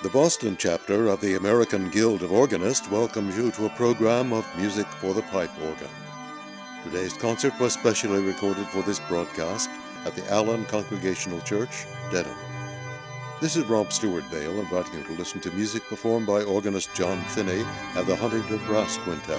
The Boston chapter of the American Guild of Organists welcomes you to a program of music for the pipe organ. Today's concert was specially recorded for this broadcast at the Allen Congregational Church, Dedham. This is Rob Stewart Vale inviting you to listen to music performed by organist John Finney and the Huntington Brass Quintet.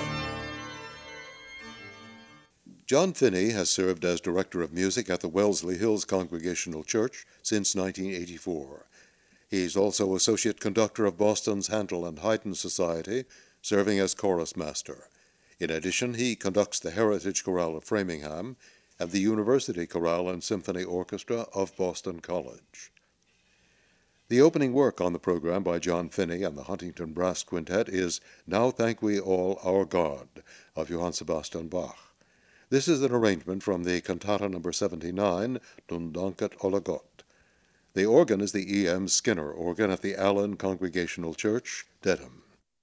John Finney has served as Director of Music at the Wellesley Hills Congregational Church since 1984. He is also Associate Conductor of Boston's Handel and Haydn Society, serving as Chorus Master. In addition, he conducts the Heritage Chorale of Framingham and the University Chorale and Symphony Orchestra of Boston College. The opening work on the program by John Finney and the Huntington Brass Quintet is Now Thank We All Our God of Johann Sebastian Bach. This is an arrangement from the Cantata No. 79, Nun danket alle Gott. The organ is the E.M. Skinner organ at the Allen Congregational Church, Dedham.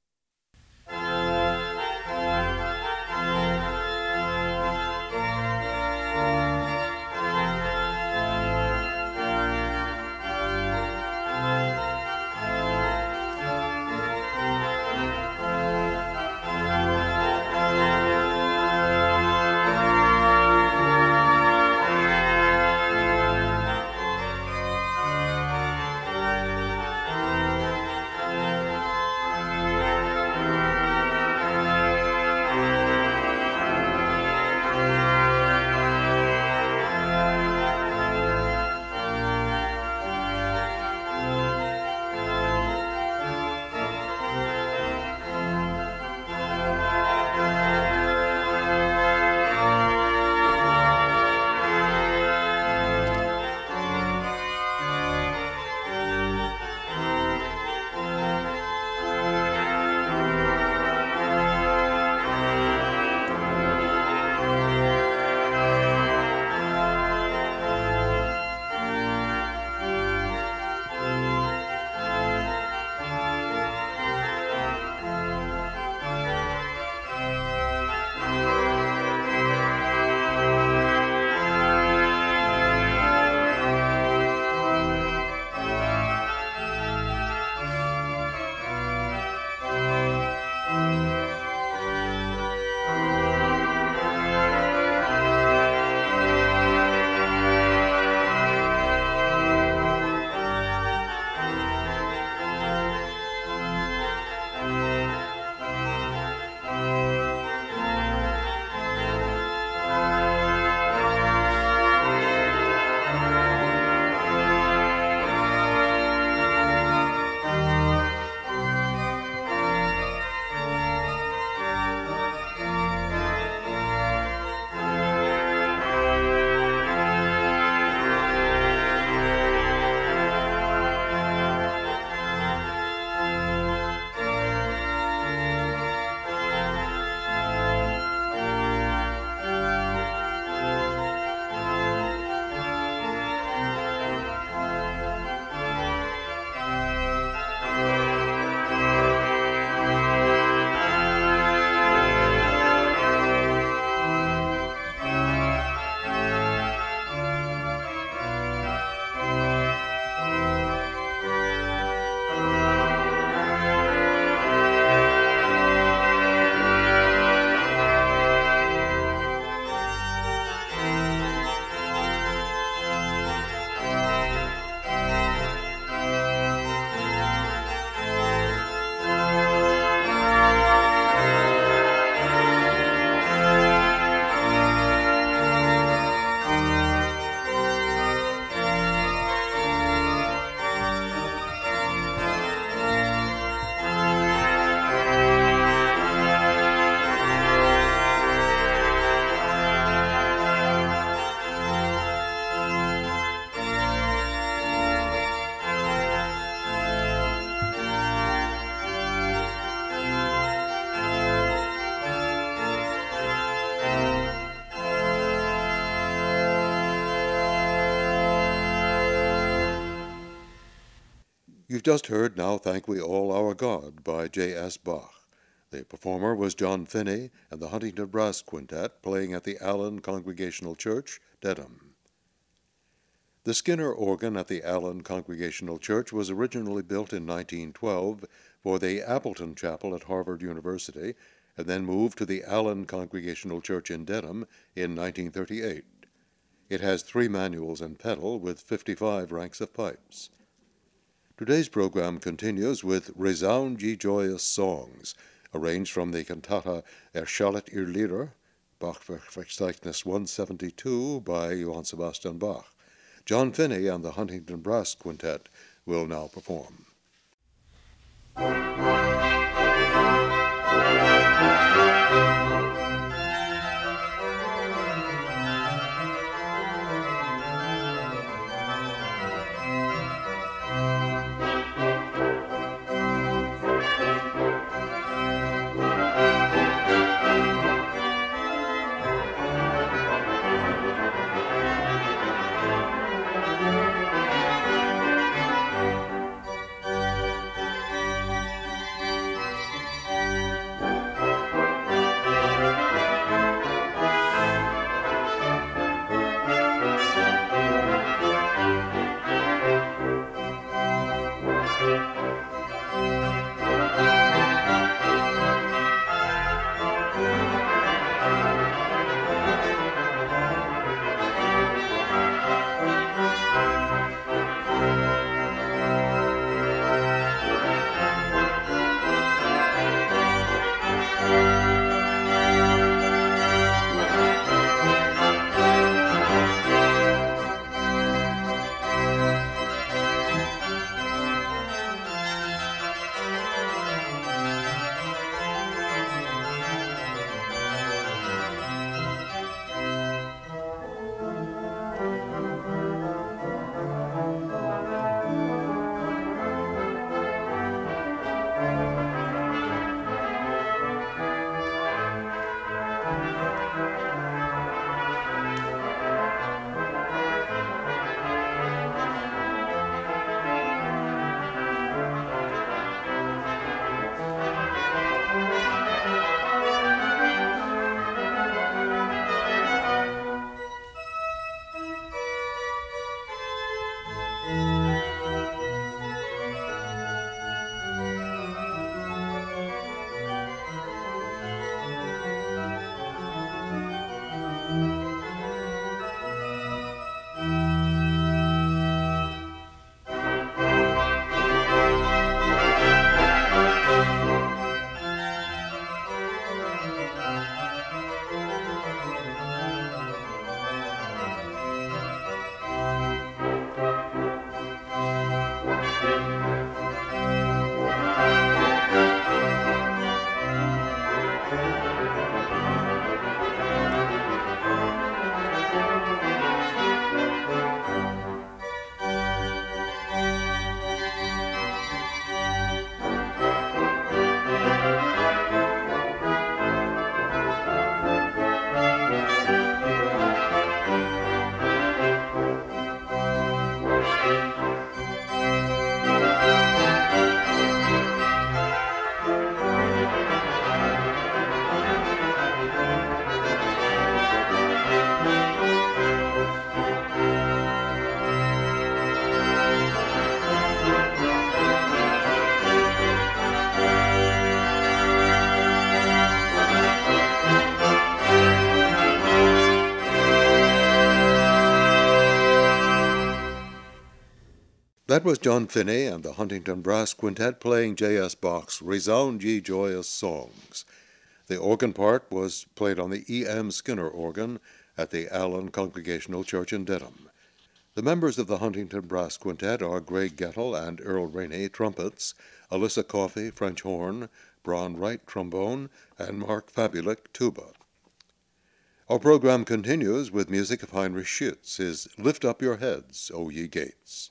You've just heard Now Thank We All Our God by J.S. Bach. The performer was John Finney and the Huntington Brass Quintet playing at the Allen Congregational Church, Dedham. The Skinner organ at the Allen Congregational Church was originally built in 1912 for the Appleton Chapel at Harvard University and then moved to the Allen Congregational Church in Dedham in 1938. It has 3 manuals and pedal with 55 ranks of pipes. Today's program continues with Resound Ye Joyous Songs, arranged from the cantata Erschallet ihr Lieder, Bachwerkverzeichnis 172 by Johann Sebastian Bach. John Finney and the Huntington Brass Quintet will now perform. That was John Finney and the Huntington Brass Quintet playing J.S. Bach's Resound Ye Joyous Songs. The organ part was played on the E.M. Skinner organ at the Allen Congregational Church in Dedham. The members of the Huntington Brass Quintet are Greg Gettle and Earl Rainey, trumpets, Alyssa Coffey, French horn, Braun Wright, trombone, and Mark Fabulic, tuba. Our program continues with music of Heinrich Schütz, his Lift Up Your Heads, O Ye Gates.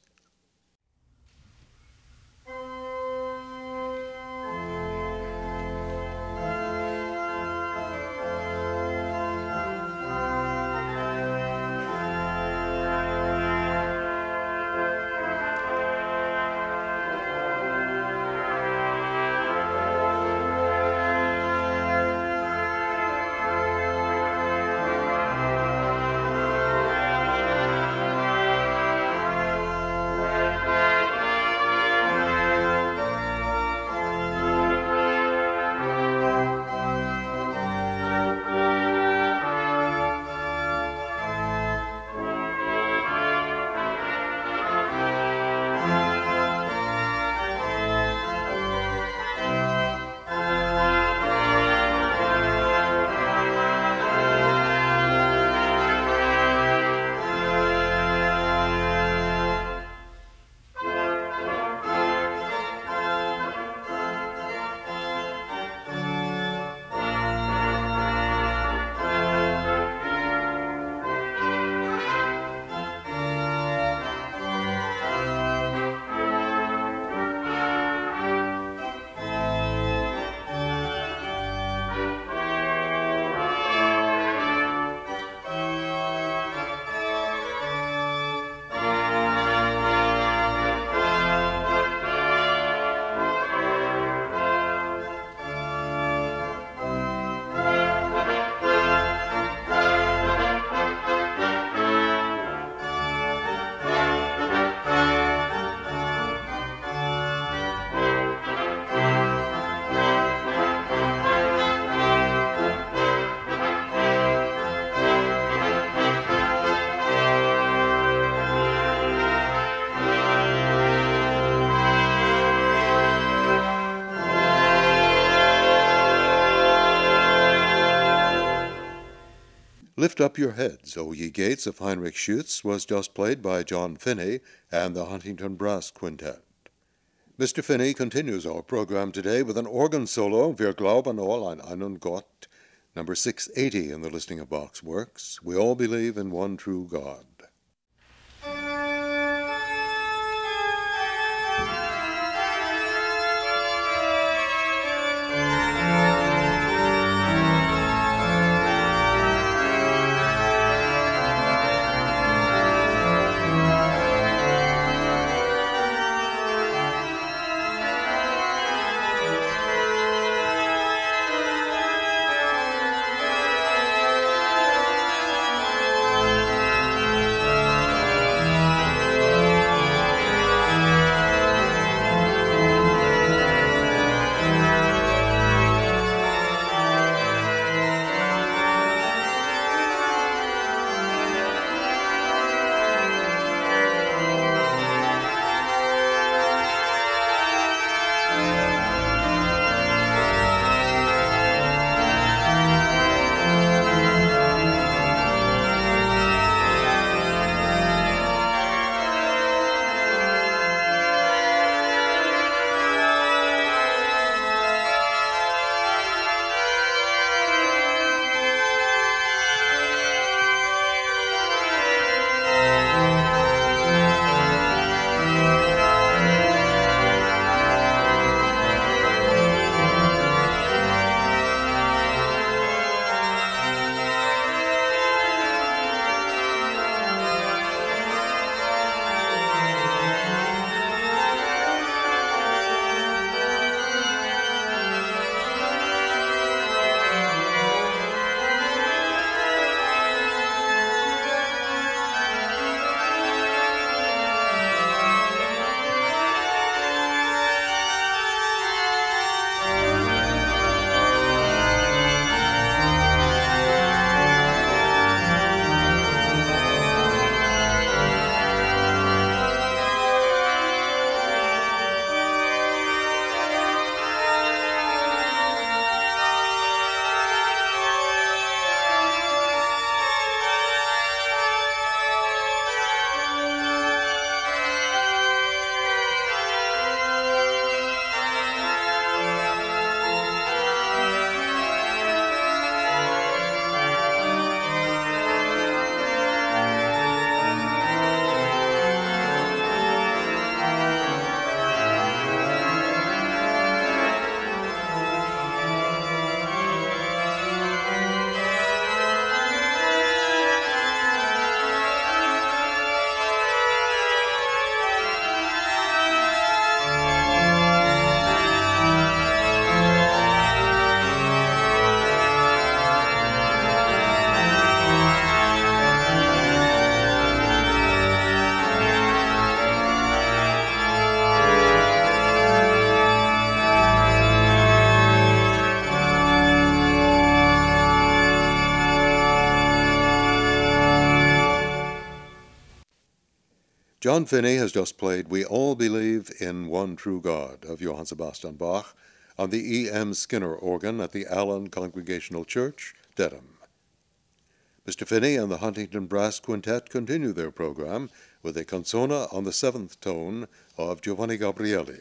Lift Up Your Heads, O Ye Gates of Heinrich Schütz was just played by John Finney and the Huntington Brass Quintet. Mr. Finney continues our program today with an organ solo, Wir glauben all an einen Gott, number 680 in the listing of Bach's works. We all believe in one true God. John Finney has just played We All Believe in One True God of Johann Sebastian Bach on the E.M. Skinner organ at the Allen Congregational Church, Dedham. Mr. Finney and the Huntington Brass Quintet continue their program with a canzona on the seventh tone of Giovanni Gabrieli.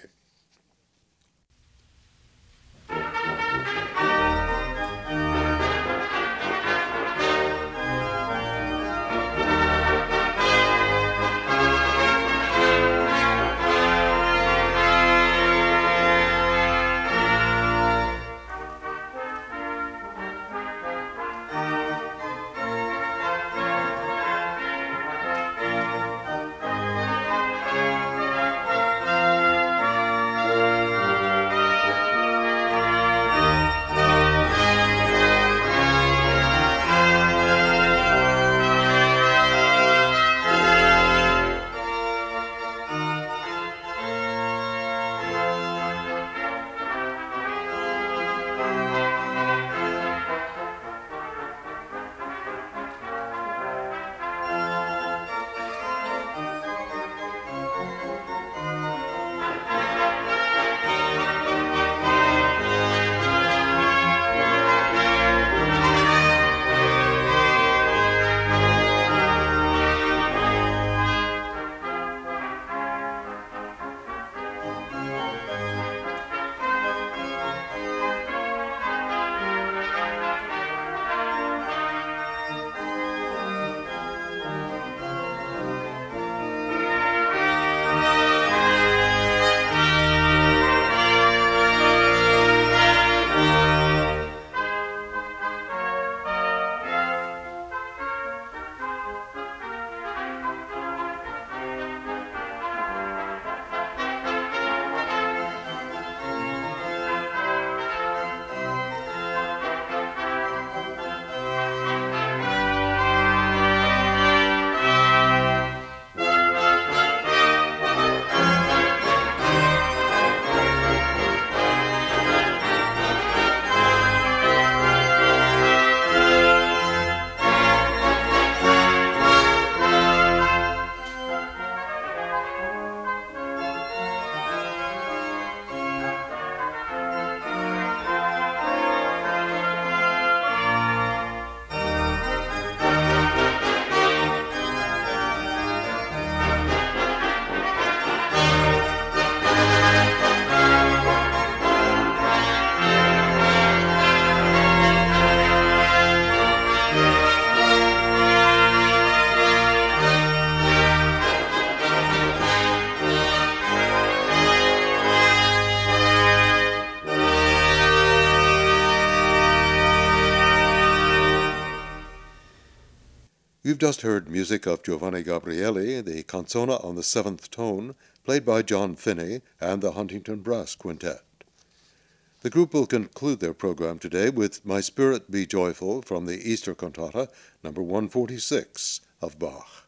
You've just heard music of Giovanni Gabrieli, the canzona on the seventh tone, played by John Finney and the Huntington Brass Quintet. The group will conclude their program today with My Spirit Be Joyful from the Easter Cantata, number 146 of Bach.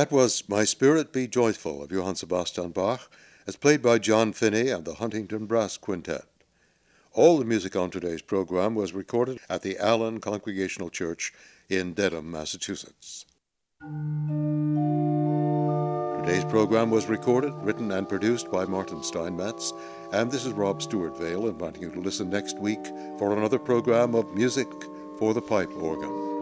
That was My Spirit Be Joyful of Johann Sebastian Bach, as played by John Finney and the Huntington Brass Quintet. All the music on today's program was recorded at the Allen Congregational Church in Dedham, Massachusetts. Today's program was recorded, written, and produced by Martin Steinmetz, and this is Rob Stewart Vale inviting you to listen next week for another program of Music for the Pipe Organ.